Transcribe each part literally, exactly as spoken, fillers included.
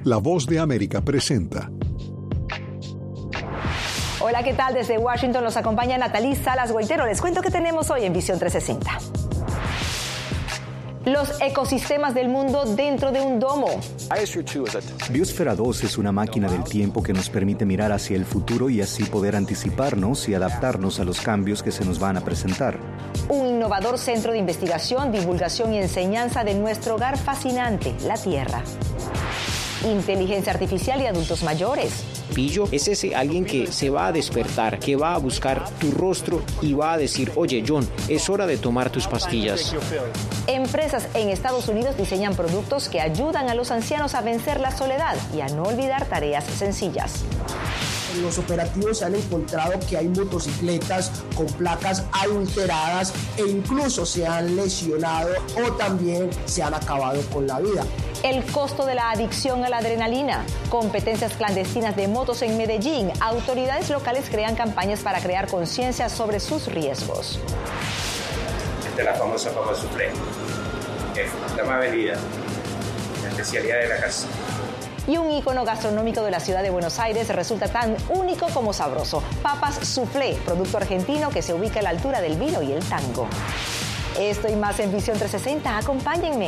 La Voz de América presenta. Hola, ¿qué tal? Desde Washington nos acompaña Natalí Salas Guaitero. Les cuento que tenemos hoy en Visión trescientos sesenta. Los ecosistemas del mundo dentro de un domo. Biosfera dos es una máquina del tiempo que nos permite mirar hacia el futuro y así poder anticiparnos y adaptarnos a los cambios que se nos van a presentar. Un innovador centro de investigación, divulgación y enseñanza de nuestro hogar fascinante, la Tierra. Inteligencia artificial y adultos mayores. Pillo es ese alguien que se va a despertar, que va a buscar tu rostro y va a decir, oye John, es hora de tomar tus pastillas. Empresas en Estados Unidos diseñan productos que ayudan a los ancianos a vencer la soledad y a no olvidar tareas sencillas. En los operativos se han encontrado que hay motocicletas con placas adulteradas e incluso se han lesionado o también se han acabado con la vida. El costo de la adicción a la adrenalina, competencias clandestinas de motos en Medellín, autoridades locales crean campañas para crear conciencia sobre sus riesgos. Esta es la famosa papa soufflé, es la más vendida, la especialidad de la casa. Y un ícono gastronómico de la ciudad de Buenos Aires resulta tan único como sabroso. Papas Soufflé, producto argentino que se ubica a la altura del vino y el tango. Esto y más en Visión trescientos sesenta. Acompáñenme.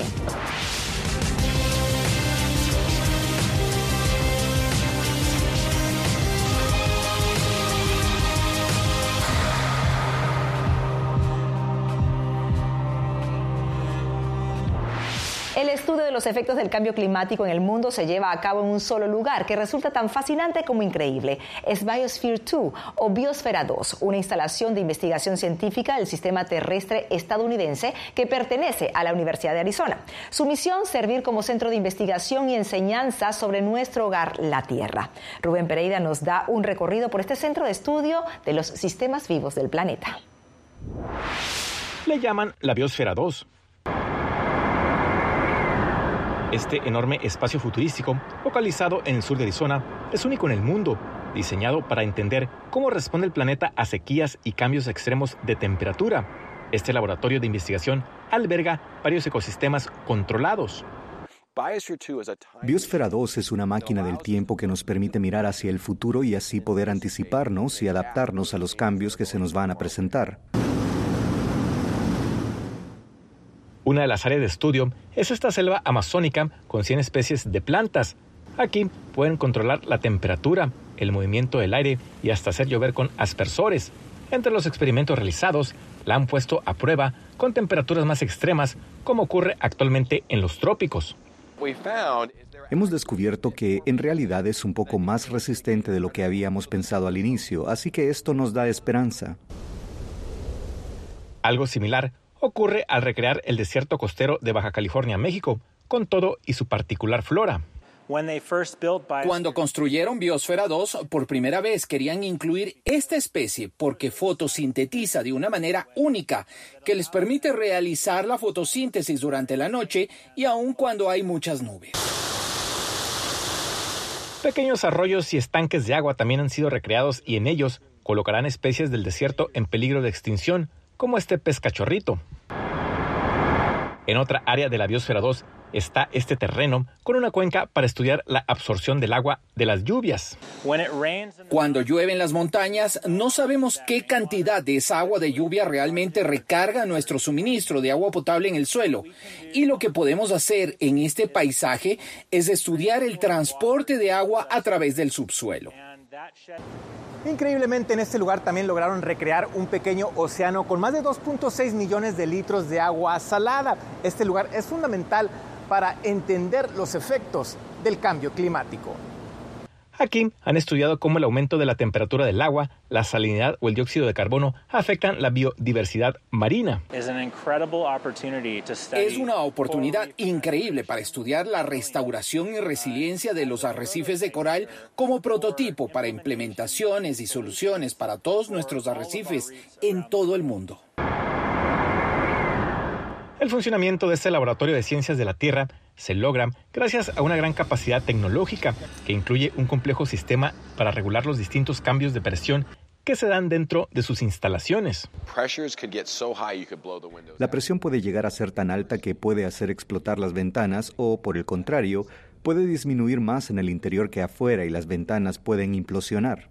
El estudio de los efectos del cambio climático en el mundo se lleva a cabo en un solo lugar que resulta tan fascinante como increíble. Es Biosphere dos o Biosfera dos, una instalación de investigación científica del sistema terrestre estadounidense que pertenece a la Universidad de Arizona. Su misión, servir como centro de investigación y enseñanza sobre nuestro hogar, la Tierra. Rubén Pereira nos da un recorrido por este centro de estudio de los sistemas vivos del planeta. Le llaman la Biosfera dos. Este enorme espacio futurístico, localizado en el sur de Arizona, es único en el mundo, diseñado para entender cómo responde el planeta a sequías y cambios extremos de temperatura. Este laboratorio de investigación alberga varios ecosistemas controlados. Biosfera dos es una máquina del tiempo que nos permite mirar hacia el futuro y así poder anticiparnos y adaptarnos a los cambios que se nos van a presentar. Una de las áreas de estudio es esta selva amazónica con cien especies de plantas. Aquí pueden controlar la temperatura, el movimiento del aire y hasta hacer llover con aspersores. Entre los experimentos realizados, la han puesto a prueba con temperaturas más extremas, como ocurre actualmente en los trópicos. Hemos descubierto que en realidad es un poco más resistente de lo que habíamos pensado al inicio, así que esto nos da esperanza. Algo similar ocurre al recrear el desierto costero de Baja California, México, con todo y su particular flora. Cuando construyeron Biosfera dos, por primera vez querían incluir esta especie porque fotosintetiza de una manera única, que les permite realizar la fotosíntesis durante la noche y aun cuando hay muchas nubes. Pequeños arroyos y estanques de agua también han sido recreados y en ellos colocarán especies del desierto en peligro de extinción, como este pez cachorrito. En otra área de la Biosfera dos está este terreno con una cuenca para estudiar la absorción del agua de las lluvias. Cuando llueve en las montañas, no sabemos qué cantidad de esa agua de lluvia realmente recarga nuestro suministro de agua potable en el suelo. Y lo que podemos hacer en este paisaje es estudiar el transporte de agua a través del subsuelo. Increíblemente, en este lugar también lograron recrear un pequeño océano con más de dos punto seis millones de litros de agua salada. Este lugar es fundamental para entender los efectos del cambio climático. Aquí han estudiado cómo el aumento de la temperatura del agua, la salinidad o el dióxido de carbono afectan la biodiversidad marina. Es una oportunidad increíble para estudiar la restauración y resiliencia de los arrecifes de coral como prototipo para implementaciones y soluciones para todos nuestros arrecifes en todo el mundo. El funcionamiento de este laboratorio de ciencias de la Tierra se logra gracias a una gran capacidad tecnológica que incluye un complejo sistema para regular los distintos cambios de presión que se dan dentro de sus instalaciones. La presión puede llegar a ser tan alta que puede hacer explotar las ventanas o, por el contrario, puede disminuir más en el interior que afuera y las ventanas pueden implosionar.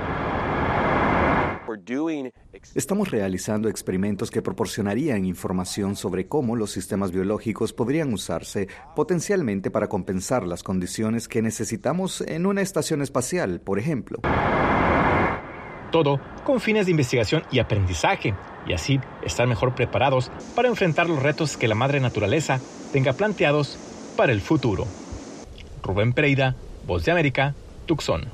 Estamos realizando experimentos que proporcionarían información sobre cómo los sistemas biológicos podrían usarse potencialmente para compensar las condiciones que necesitamos en una estación espacial, por ejemplo. Todo con fines de investigación y aprendizaje, y así estar mejor preparados para enfrentar los retos que la madre naturaleza tenga planteados para el futuro. Rubén Pereira, Voz de América, Tucson.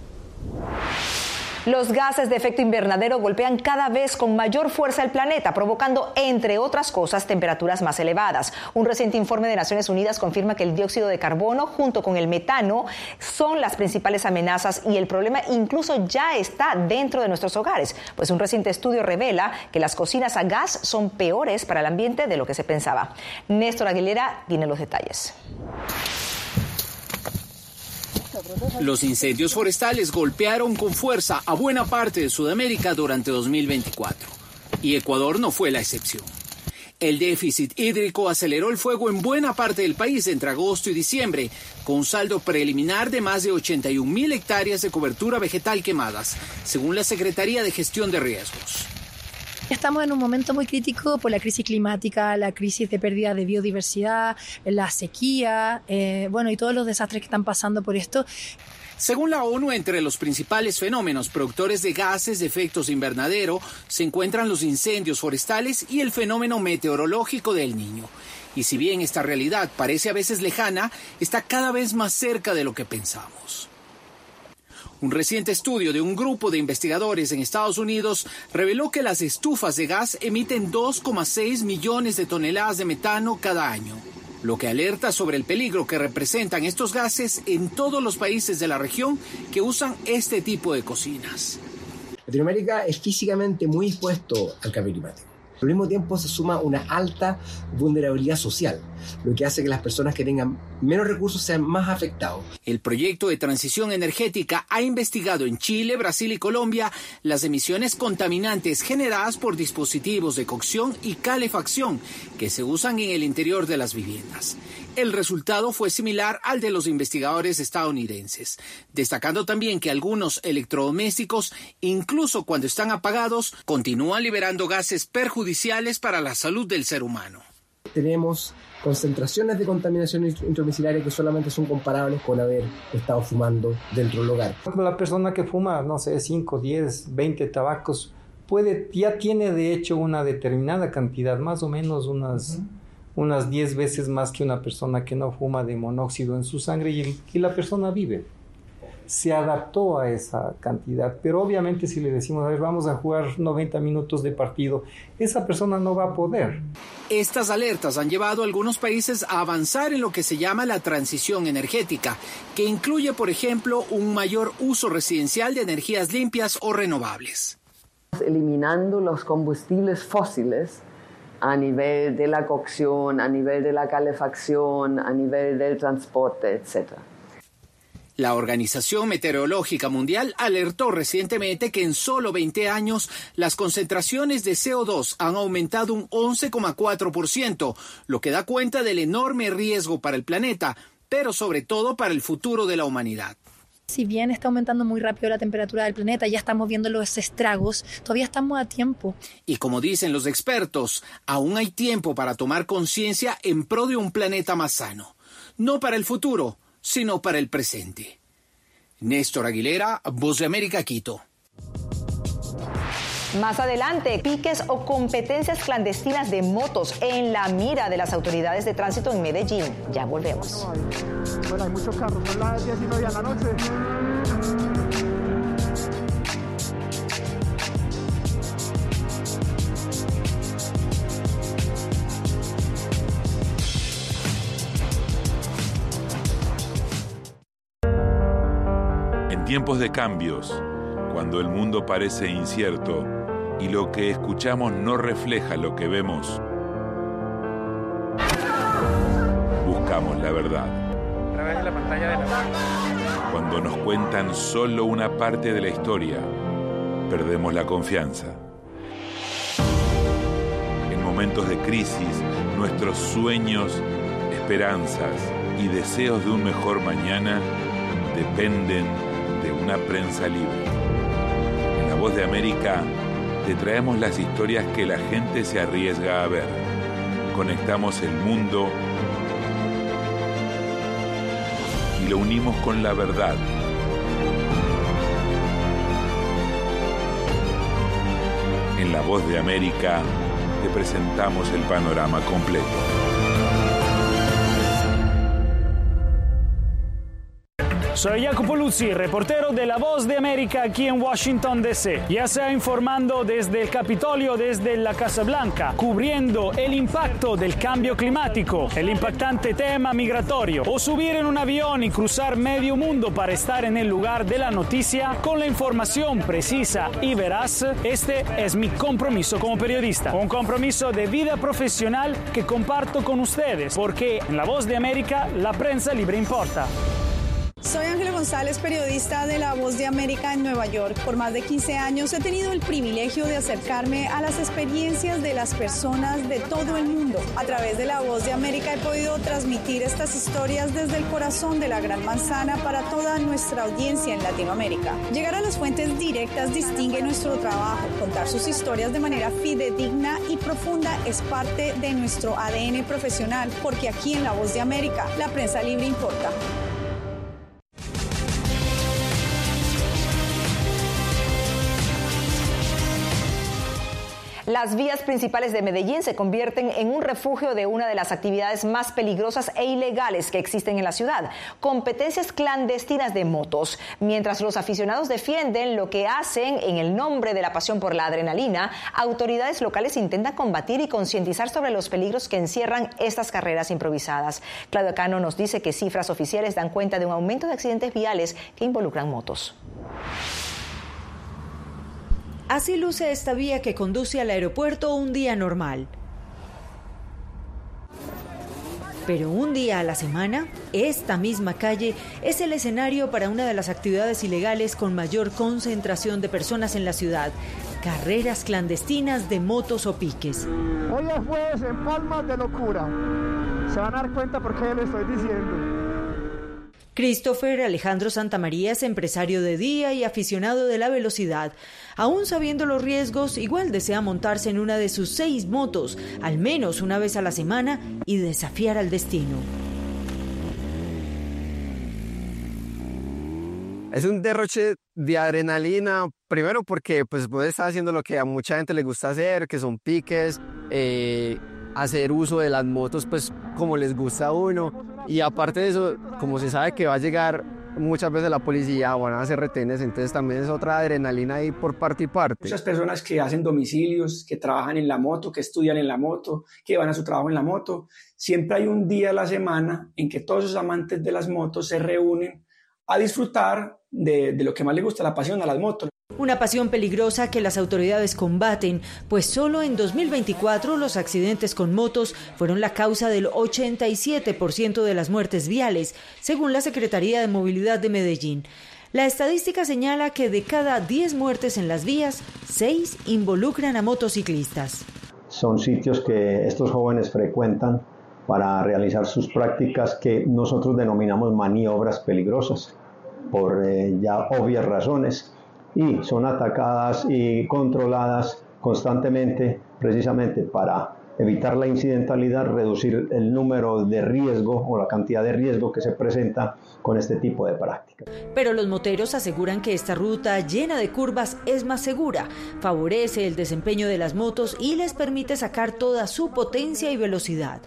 Los gases de efecto invernadero golpean cada vez con mayor fuerza el planeta, provocando, entre otras cosas, temperaturas más elevadas. Un reciente informe de Naciones Unidas confirma que el dióxido de carbono, junto con el metano, son las principales amenazas y el problema incluso ya está dentro de nuestros hogares. Pues un reciente estudio revela que las cocinas a gas son peores para el ambiente de lo que se pensaba. Néstor Aguilera tiene los detalles. Los incendios forestales golpearon con fuerza a buena parte de Sudamérica durante dos mil veinticuatro. Y Ecuador no fue la excepción. El déficit hídrico aceleró el fuego en buena parte del país entre agosto y diciembre, con un saldo preliminar de más de ochenta y un mil hectáreas de cobertura vegetal quemadas, según la Secretaría de Gestión de Riesgos. Estamos en un momento muy crítico por la crisis climática, la crisis de pérdida de biodiversidad, la sequía, eh, bueno, y todos los desastres que están pasando por esto. Según la ONU, entre los principales fenómenos productores de gases de efectos invernadero se encuentran los incendios forestales y el fenómeno meteorológico del Niño. Y si bien esta realidad parece a veces lejana, está cada vez más cerca de lo que pensamos. Un reciente estudio de un grupo de investigadores en Estados Unidos reveló que las estufas de gas emiten dos coma seis millones de toneladas de metano cada año, lo que alerta sobre el peligro que representan estos gases en todos los países de la región que usan este tipo de cocinas. Latinoamérica es físicamente muy expuesto al cambio climático. Al mismo tiempo se suma una alta vulnerabilidad social, lo que hace que las personas que tengan menos recursos sean más afectados. El proyecto de transición energética ha investigado en Chile, Brasil y Colombia las emisiones contaminantes generadas por dispositivos de cocción y calefacción que se usan en el interior de las viviendas. El resultado fue similar al de los investigadores estadounidenses, destacando también que algunos electrodomésticos, incluso cuando están apagados, continúan liberando gases perjudiciales para la salud del ser humano. Tenemos concentraciones de contaminación intradomiciliaria que solamente son comparables con haber estado fumando dentro del hogar. La persona que fuma, no sé, cinco, diez, veinte tabacos, puede, ya tiene de hecho una determinada cantidad, más o menos unas... Uh-huh. unas diez veces más que una persona que no fuma de monóxido en su sangre y, y la persona vive. Se adaptó a esa cantidad, pero obviamente si le decimos, a ver, vamos a jugar noventa minutos de partido, esa persona no va a poder. Estas alertas han llevado a algunos países a avanzar en lo que se llama la transición energética, que incluye, por ejemplo, un mayor uso residencial de energías limpias o renovables. Eliminando los combustibles fósiles a nivel de la cocción, a nivel de la calefacción, a nivel del transporte, etcétera. La Organización Meteorológica Mundial alertó recientemente que en solo veinte años las concentraciones de C O dos han aumentado un once coma cuatro por ciento, lo que da cuenta del enorme riesgo para el planeta, pero sobre todo para el futuro de la humanidad. Si bien está aumentando muy rápido la temperatura del planeta, ya estamos viendo los estragos, todavía estamos a tiempo. Y como dicen los expertos, aún hay tiempo para tomar conciencia en pro de un planeta más sano. No para el futuro, sino para el presente. Néstor Aguilera, Voz de América, Quito. Más adelante, piques o competencias clandestinas de motos en la mira de las autoridades de tránsito en Medellín. Ya volvemos. Bueno, hay muchos carros, son las diez y media de la noche. En tiempos de cambios, cuando el mundo parece incierto y lo que escuchamos no refleja lo que vemos, buscamos la verdad. A través de la pantalla de la... Cuando nos cuentan solo una parte de la historia, perdemos la confianza. En momentos de crisis, nuestros sueños esperanzas y deseos de un mejor mañana dependen de una prensa libre. En La Voz de América te traemos las historias que la gente se arriesga a ver. Conectamos el mundo y lo unimos con la verdad. En La Voz de América te presentamos el panorama completo. Soy Jacopo Luzzi, reportero de La Voz de América aquí en Washington, D C Ya sea informando desde el Capitolio, desde la Casa Blanca, cubriendo el impacto del cambio climático, el impactante tema migratorio, o subir en un avión y cruzar medio mundo para estar en el lugar de la noticia con la información precisa y veraz, este es mi compromiso como periodista. Un compromiso de vida profesional que comparto con ustedes, porque en La Voz de América la prensa libre importa. Soy Ángela González, periodista de La Voz de América en Nueva York. Por más de quince años he tenido el privilegio de acercarme a las experiencias de las personas de todo el mundo. A través de La Voz de América he podido transmitir estas historias desde el corazón de la Gran Manzana para toda nuestra audiencia en Latinoamérica. Llegar a las fuentes directas distingue nuestro trabajo. Contar sus historias de manera fidedigna y profunda es parte de nuestro A D N profesional, porque aquí en La Voz de América la prensa libre importa. Las vías principales de Medellín se convierten en un refugio de una de las actividades más peligrosas e ilegales que existen en la ciudad, competencias clandestinas de motos. Mientras los aficionados defienden lo que hacen en el nombre de la pasión por la adrenalina, autoridades locales intentan combatir y concientizar sobre los peligros que encierran estas carreras improvisadas. Claudia Cano nos dice que cifras oficiales dan cuenta de un aumento de accidentes viales que involucran motos. Así luce esta vía que conduce al aeropuerto un día normal. Pero un día a la semana, esta misma calle es el escenario para una de las actividades ilegales con mayor concentración de personas en la ciudad: carreras clandestinas de motos o piques. Hoy es jueves en Palmas de locura. Se van a dar cuenta por qué lo estoy diciendo. Christopher Alejandro Santamaría es empresario de día y aficionado de la velocidad. Aún sabiendo los riesgos, igual desea montarse en una de sus seis motos, al menos una vez a la semana, y desafiar al destino. Es un derroche de adrenalina, primero porque pues vos estás haciendo lo que a mucha gente le gusta hacer, que son piques, eh, hacer uso de las motos pues como les gusta a uno. Y aparte de eso, como se sabe que va a llegar muchas veces la policía, van a hacer retenes, entonces también es otra adrenalina ahí por parte y parte. Muchas personas que hacen domicilios, que trabajan en la moto, que estudian en la moto, que van a su trabajo en la moto. Siempre hay un día a la semana en que todos esos amantes de las motos se reúnen a disfrutar de, de lo que más les gusta, la pasión a las motos. Una pasión peligrosa que las autoridades combaten, pues solo en dos mil veinticuatro los accidentes con motos fueron la causa del ochenta y siete por ciento de las muertes viales, según la Secretaría de Movilidad de Medellín. La estadística señala que de cada diez muertes en las vías, seis involucran a motociclistas. Son sitios que estos jóvenes frecuentan para realizar sus prácticas que nosotros denominamos maniobras peligrosas, por eh, ya obvias razones. Y son atacadas y controladas constantemente precisamente para evitar la incidentalidad, reducir el número de riesgo o la cantidad de riesgo que se presenta con este tipo de prácticas. Pero los moteros aseguran que esta ruta llena de curvas es más segura, favorece el desempeño de las motos y les permite sacar toda su potencia y velocidad.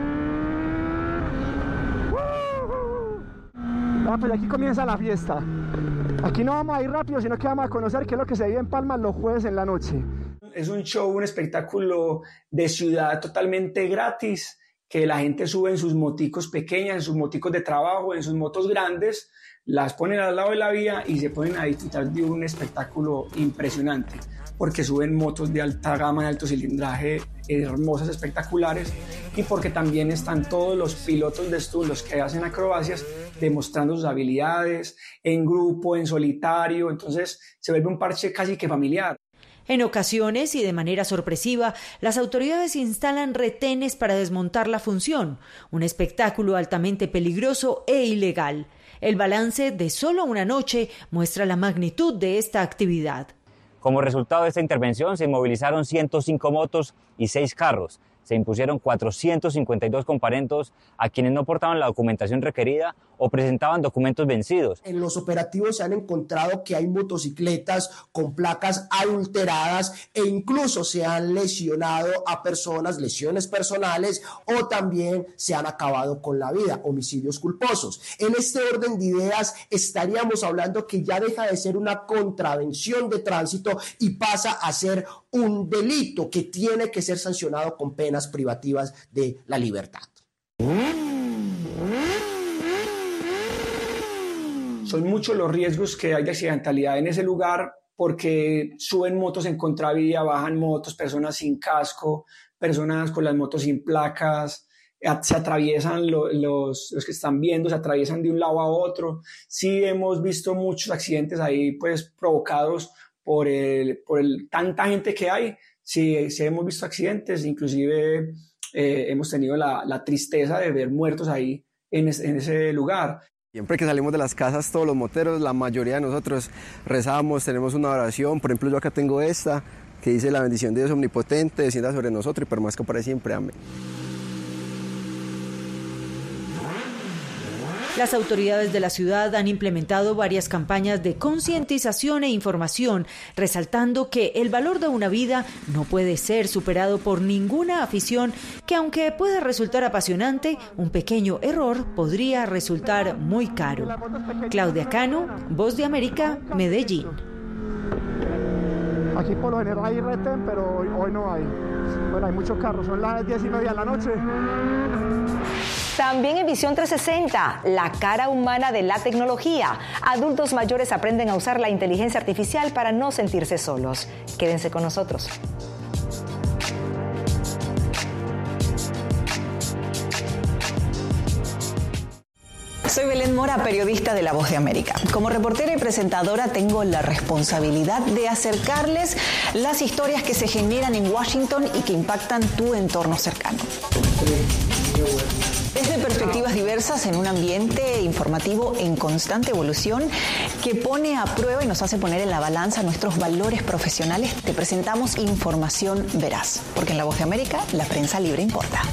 Ah, pues aquí comienza la fiesta. Aquí no vamos a ir rápido, sino que vamos a conocer qué es lo que se vive en Palmas los jueves en la noche. Es un show, un espectáculo de ciudad totalmente gratis, que la gente sube en sus moticos pequeñas, en sus moticos de trabajo, en sus motos grandes, las ponen al lado de la vía y se ponen a disfrutar de un espectáculo impresionante, porque suben motos de alta gama, de alto cilindraje, hermosas, espectaculares, y porque también están todos los pilotos de stunt, los que hacen acrobacias, demostrando sus habilidades en grupo, en solitario. Entonces se vuelve un parche casi que familiar. En ocasiones y de manera sorpresiva, las autoridades instalan retenes para desmontar la función, un espectáculo altamente peligroso e ilegal. El balance de solo una noche muestra la magnitud de esta actividad. Como resultado de esta intervención se movilizaron ciento cinco motos y seis carros. Se impusieron cuatrocientos cincuenta y dos comparendos a quienes no portaban la documentación requerida o presentaban documentos vencidos. En los operativos se han encontrado que hay motocicletas con placas adulteradas e incluso se han lesionado a personas, lesiones personales, o también se han acabado con la vida, homicidios culposos. En este orden de ideas estaríamos hablando que ya deja de ser una contravención de tránsito y pasa a ser un delito que tiene que ser sancionado con penas privativas de la libertad. Son muchos los riesgos que hay de accidentalidad en ese lugar porque suben motos en contravía, bajan motos, personas sin casco, personas con las motos sin placas, se atraviesan lo, los, los que están viendo, se atraviesan de un lado a otro. Sí hemos visto muchos accidentes ahí pues provocados por, el, por el, tanta gente que hay. Sí, sí hemos visto accidentes, inclusive eh, hemos tenido la, la tristeza de ver muertos ahí en, es, en ese lugar. Siempre que salimos de las casas, todos los moteros, la mayoría de nosotros rezamos, tenemos una oración. Por ejemplo, yo acá tengo esta, que dice: la bendición de Dios omnipotente descienda sobre nosotros y permanezca para siempre. Amén. Las autoridades de la ciudad han implementado varias campañas de concientización e información, resaltando que el valor de una vida no puede ser superado por ninguna afición que, aunque pueda resultar apasionante, un pequeño error podría resultar muy caro. Claudia Cano, Voz de América, Medellín. Aquí por lo general hay retén, pero hoy, hoy no hay. Bueno, hay muchos carros, son las diez y media de la noche. También en Visión trescientos sesenta, la cara humana de la tecnología. Adultos mayores aprenden a usar la inteligencia artificial para no sentirse solos. Quédense con nosotros. Soy Belén Mora, periodista de La Voz de América. Como reportera y presentadora tengo la responsabilidad de acercarles las historias que se generan en Washington y que impactan tu entorno cercano. Desde perspectivas diversas en un ambiente informativo en constante evolución que pone a prueba y nos hace poner en la balanza nuestros valores profesionales, te presentamos información veraz, porque en La Voz de América la prensa libre importa.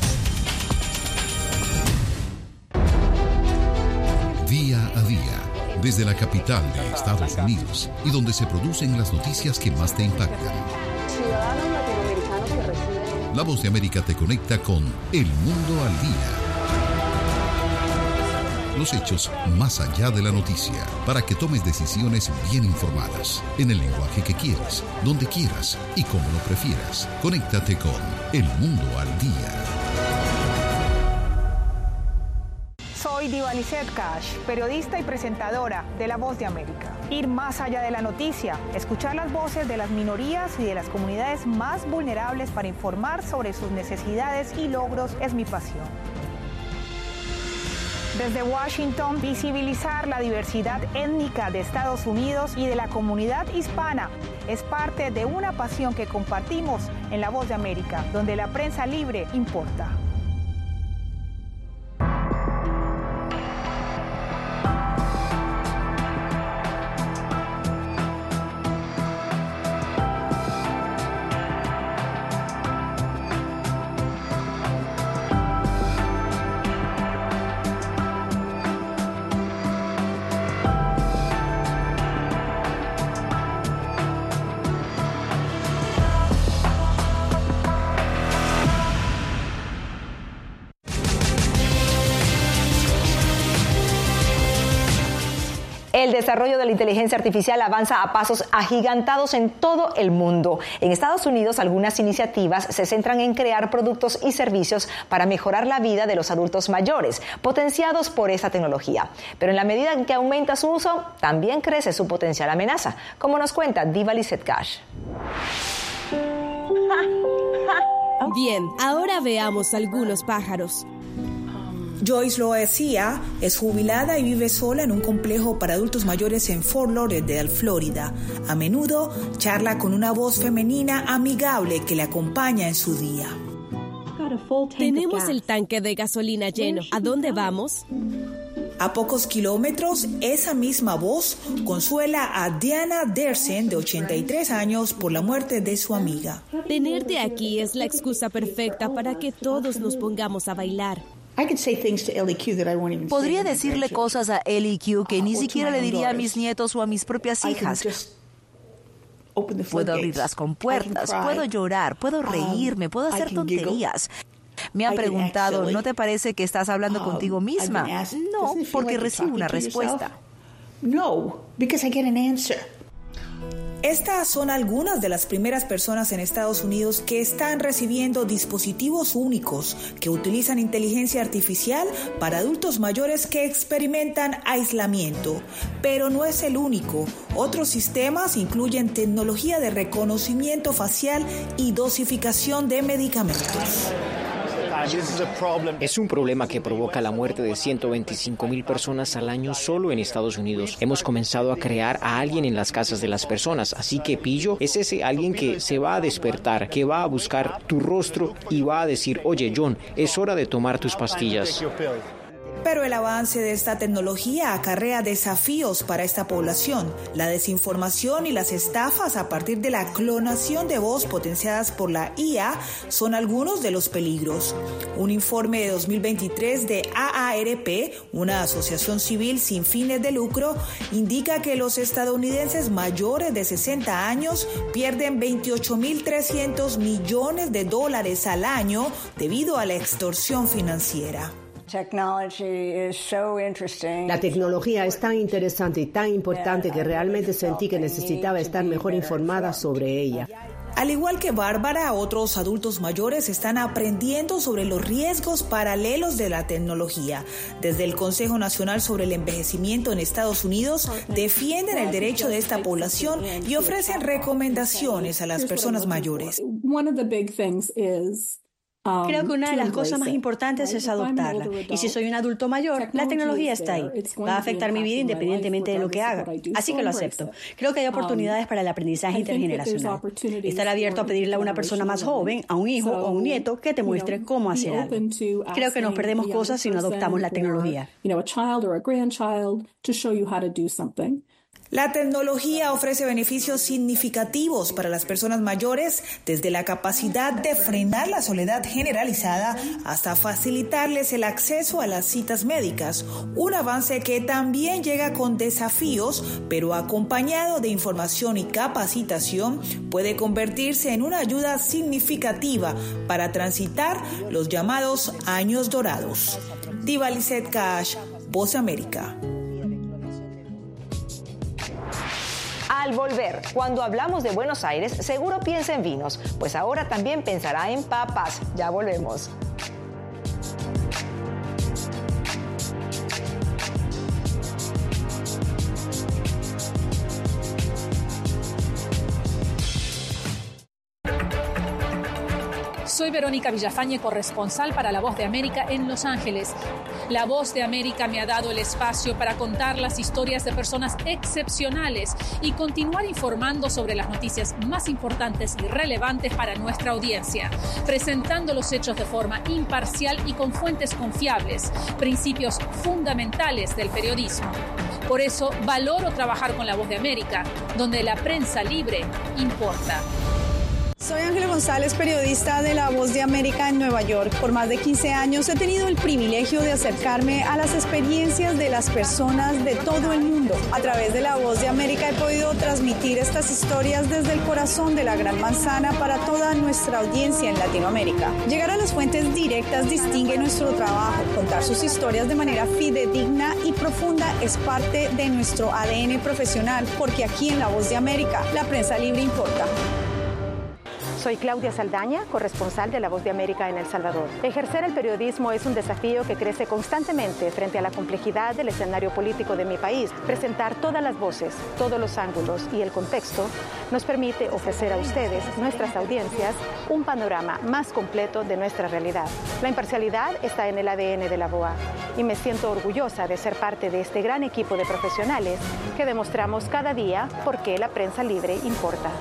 Día a día, desde la capital de Estados Unidos y donde se producen las noticias que más te impactan. La Voz de América te conecta con El Mundo al Día. Los hechos más allá de la noticia, para que tomes decisiones bien informadas, en el lenguaje que quieras, donde quieras y como lo prefieras. Conéctate con El Mundo al Día. Soy Divalicet Cash, periodista y presentadora de La Voz de América. Ir más allá de la noticia, escuchar las voces de las minorías y de las comunidades más vulnerables para informar sobre sus necesidades y logros es mi pasión. Desde Washington, visibilizar la diversidad étnica de Estados Unidos y de la comunidad hispana es parte de una pasión que compartimos en La Voz de América, donde la prensa libre importa. El desarrollo de la inteligencia artificial avanza a pasos agigantados en todo el mundo. En Estados Unidos, algunas iniciativas se centran en crear productos y servicios para mejorar la vida de los adultos mayores, potenciados por esta tecnología. Pero en la medida en que aumenta su uso, también crece su potencial amenaza, como nos cuenta Divalicet Cash. Bien, ahora veamos algunos pájaros. Joyce Loesia es jubilada y vive sola en un complejo para adultos mayores en Fort Lauderdale, Florida. A menudo charla con una voz femenina amigable que le acompaña en su día. Tenemos el tanque de gasolina lleno. ¿A dónde vamos? A pocos kilómetros, esa misma voz consuela a Diana Dersen, de ochenta y tres años, por la muerte de su amiga. Tenerte aquí es la excusa perfecta para que todos nos pongamos a bailar. Podría decirle cosas a Ellie Q que ni siquiera le diría a mis nietos o a mis propias hijas. Puedo abrir las compuertas, puedo llorar, puedo reírme, puedo hacer tonterías. Me han preguntado, ¿no te parece que estás hablando contigo misma? No, porque recibo una respuesta. No, because I get an answer. Estas son algunas de las primeras personas en Estados Unidos que están recibiendo dispositivos únicos que utilizan inteligencia artificial para adultos mayores que experimentan aislamiento. Pero no es el único. Otros sistemas incluyen tecnología de reconocimiento facial y dosificación de medicamentos. Es un problema que provoca la muerte de ciento veinticinco mil personas al año solo en Estados Unidos. Hemos comenzado a crear a alguien en las casas de las personas, así que Pillo es ese alguien que se va a despertar, que va a buscar tu rostro y va a decir, oye John, es hora de tomar tus pastillas. Pero el avance de esta tecnología acarrea desafíos para esta población. La desinformación y las estafas a partir de la clonación de voz potenciadas por la I A son algunos de los peligros. Un informe de dos mil veintitrés de A A R P, una asociación civil sin fines de lucro, indica que los estadounidenses mayores de sesenta años pierden veintiocho mil trescientos millones de dólares al año debido a la extorsión financiera. La tecnología es tan interesante y tan importante que realmente sentí que necesitaba estar mejor informada sobre ella. Al igual que Bárbara, otros adultos mayores están aprendiendo sobre los riesgos paralelos de la tecnología. Desde el Consejo Nacional sobre el Envejecimiento en Estados Unidos defienden el derecho de esta población y ofrecen recomendaciones a las personas mayores. Creo que una de las cosas más importantes es adoptarla. Y si soy un adulto mayor, la tecnología está ahí. Va a afectar mi vida independientemente de lo que haga. Así que lo acepto. Creo que hay oportunidades para el aprendizaje intergeneracional. Estar abierto a pedirle a una persona más joven, a un hijo o un nieto, que te muestre cómo hacer algo. Creo que nos perdemos cosas si no adoptamos la tecnología. La tecnología ofrece beneficios significativos para las personas mayores, desde la capacidad de frenar la soledad generalizada hasta facilitarles el acceso a las citas médicas, un avance que también llega con desafíos, pero acompañado de información y capacitación, puede convertirse en una ayuda significativa para transitar los llamados años dorados. Diva Lizette Cash, Voz de América. Al volver, cuando hablamos de Buenos Aires, seguro piensa en vinos, pues ahora también pensará en papas. Ya volvemos. Soy Verónica Villafañe, corresponsal para La Voz de América en Los Ángeles. La Voz de América me ha dado el espacio para contar las historias de personas excepcionales y continuar informando sobre las noticias más importantes y relevantes para nuestra audiencia, presentando los hechos de forma imparcial y con fuentes confiables, principios fundamentales del periodismo. Por eso valoro trabajar con La Voz de América, donde la prensa libre importa. Soy Ángela González, periodista de La Voz de América en Nueva York. Por más de quince años he tenido el privilegio de acercarme a las experiencias de las personas de todo el mundo. A través de La Voz de América he podido transmitir estas historias desde el corazón de la Gran Manzana para toda nuestra audiencia en Latinoamérica. Llegar a las fuentes directas distingue nuestro trabajo. Contar sus historias de manera fidedigna y profunda es parte de nuestro A D N profesional, porque aquí en La Voz de América la prensa libre importa. Soy Claudia Saldaña, corresponsal de La Voz de América en El Salvador. Ejercer el periodismo es un desafío que crece constantemente frente a la complejidad del escenario político de mi país. Presentar todas las voces, todos los ángulos y el contexto nos permite ofrecer a ustedes, nuestras audiencias, un panorama más completo de nuestra realidad. La imparcialidad está en el A D N de la V O A y me siento orgullosa de ser parte de este gran equipo de profesionales que demostramos cada día por qué la prensa libre importa.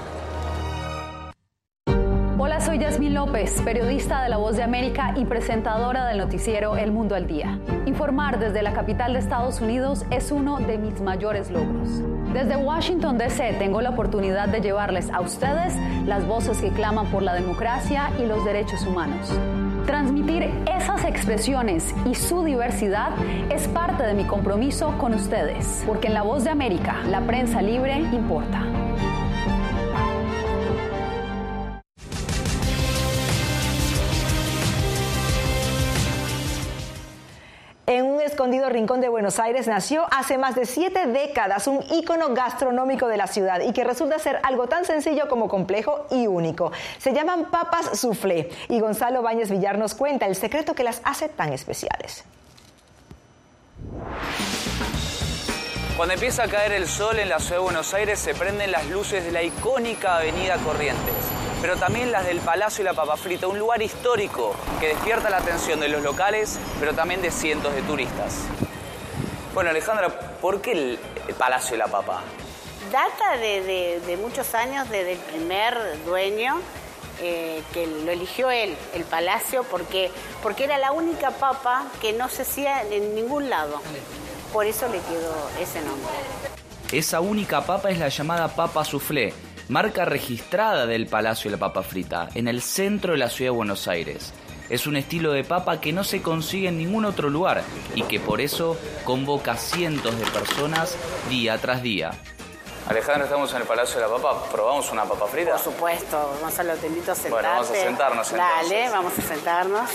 Hola, soy Yasmín López, periodista de La Voz de América y presentadora del noticiero El Mundo al Día. Informar desde la capital de Estados Unidos es uno de mis mayores logros. Desde Washington, D C tengo la oportunidad de llevarles a ustedes las voces que claman por la democracia y los derechos humanos. Transmitir esas expresiones y su diversidad es parte de mi compromiso con ustedes, porque en La Voz de América, la prensa libre importa. En un escondido rincón de Buenos Aires nació hace más de siete décadas un ícono gastronómico de la ciudad y que resulta ser algo tan sencillo como complejo y único. Se llaman papas soufflé y Gonzalo Báñez Villar nos cuenta el secreto que las hace tan especiales. Cuando empieza a caer el sol en la ciudad de Buenos Aires se prenden las luces de la icónica avenida Corrientes, pero también las del Palacio de la Papa Frita, un lugar histórico que despierta la atención de los locales, pero también de cientos de turistas. Bueno, Alejandra, ¿por qué el Palacio de la Papa? Data de, de, de muchos años, desde el primer dueño, eh, que lo eligió él, el palacio, porque, porque era la única papa que no se hacía en ningún lado. Por eso le quedó ese nombre. Esa única papa es la llamada papa soufflé, marca registrada del Palacio de la Papa Frita, en el centro de la ciudad de Buenos Aires. Es un estilo de papa que no se consigue en ningún otro lugar y que por eso convoca a cientos de personas día tras día. Alejandra, estamos en el Palacio de la Papa. ¿Probamos una papa frita? Por supuesto. Gonzalo, te invito a sentarte. Bueno, vamos a sentarnos entonces. Dale, vamos a sentarnos.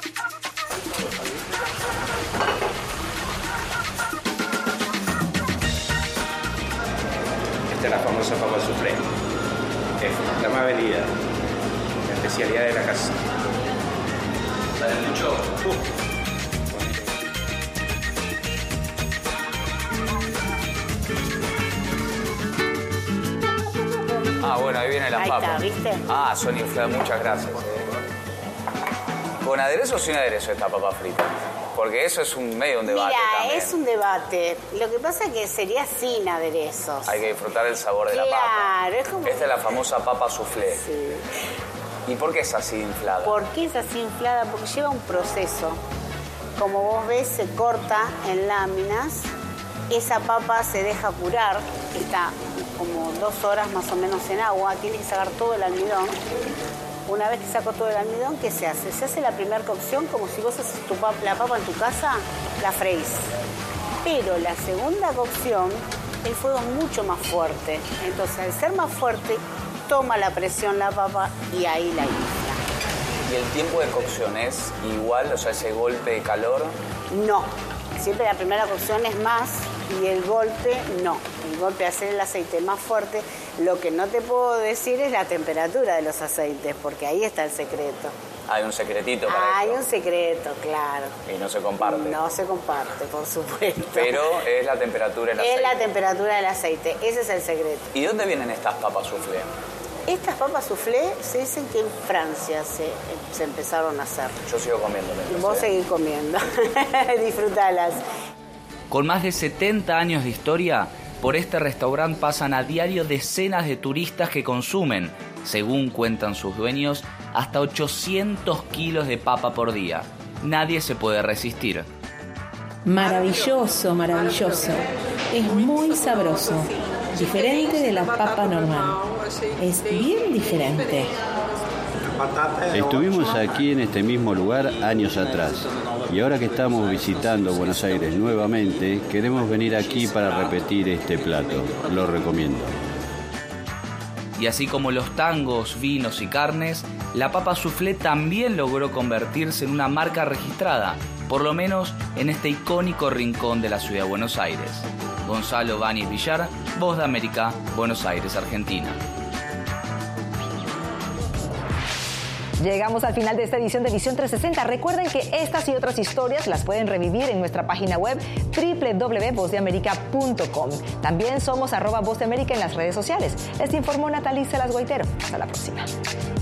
Esta es la famosa papa soufflé. Es la más vendida, la especialidad de la casa. ¿Sale mucho? Uh. Ah, bueno, ahí viene la ahí papa. Está, ¿viste? Ah, son infladas, muchas gracias. ¿Con aderezo o sin aderezo esta papa frita? Porque eso es un medio un debate. Mira, también. es un debate. Lo que pasa es que sería sin aderezos. Hay que disfrutar el sabor de claro, la papa. Claro, es como... Esta es la famosa papa soufflé. Sí. ¿Y por qué es así inflada? ¿Por qué es así inflada? Porque lleva un proceso. Como vos ves, se corta en láminas. Esa papa se deja curar. Está como dos horas más o menos en agua. Tiene que sacar todo el almidón. Una vez que saco todo el almidón, ¿qué se hace? Se hace la primera cocción como si vos haces tu papa, la papa en tu casa, la freís. Pero la segunda cocción, el fuego es mucho más fuerte. Entonces, al ser más fuerte, toma la presión la papa y ahí la infla. ¿Y el tiempo de cocción es igual? O sea, ese golpe de calor. No. Siempre la primera cocción es más y el golpe no. El golpe hace el aceite más fuerte. Lo que no te puedo decir es la temperatura de los aceites, porque ahí está el secreto. Hay un secretito para Hay esto. un secreto, claro. Y no se comparte. No se comparte, por supuesto. Pero es la temperatura del aceite. Es la temperatura del aceite, ese es el secreto. ¿Y dónde vienen estas papas soufflé? Estas papas soufflé se dicen que en Francia se, se empezaron a hacer. Yo sigo comiendo. Y vos seguís comiendo. Disfrutalas. Con más de setenta años de historia, por este restaurante pasan a diario decenas de turistas que consumen, según cuentan sus dueños, hasta ochocientos kilos de papa por día. Nadie se puede resistir. Maravilloso, maravilloso. Es muy sabroso. Diferente de la papa normal. Es bien diferente. Estuvimos aquí en este mismo lugar años atrás. Y ahora que estamos visitando Buenos Aires nuevamente, queremos venir aquí para repetir este plato. Lo recomiendo. Y así como los tangos, vinos y carnes, la papa soufflé también logró convertirse en una marca registrada, por lo menos en este icónico rincón de la ciudad de Buenos Aires. Gonzalo Báñez Villar, Voz de América, Buenos Aires, Argentina. Llegamos al final de esta edición de Visión trescientos sesenta. Recuerden que estas y otras historias las pueden revivir en nuestra página web doble u doble u doble u punto voz de américa punto com. También somos arroba Voz de América en las redes sociales. Les informó Natalicia Las Guaitero. Hasta la próxima.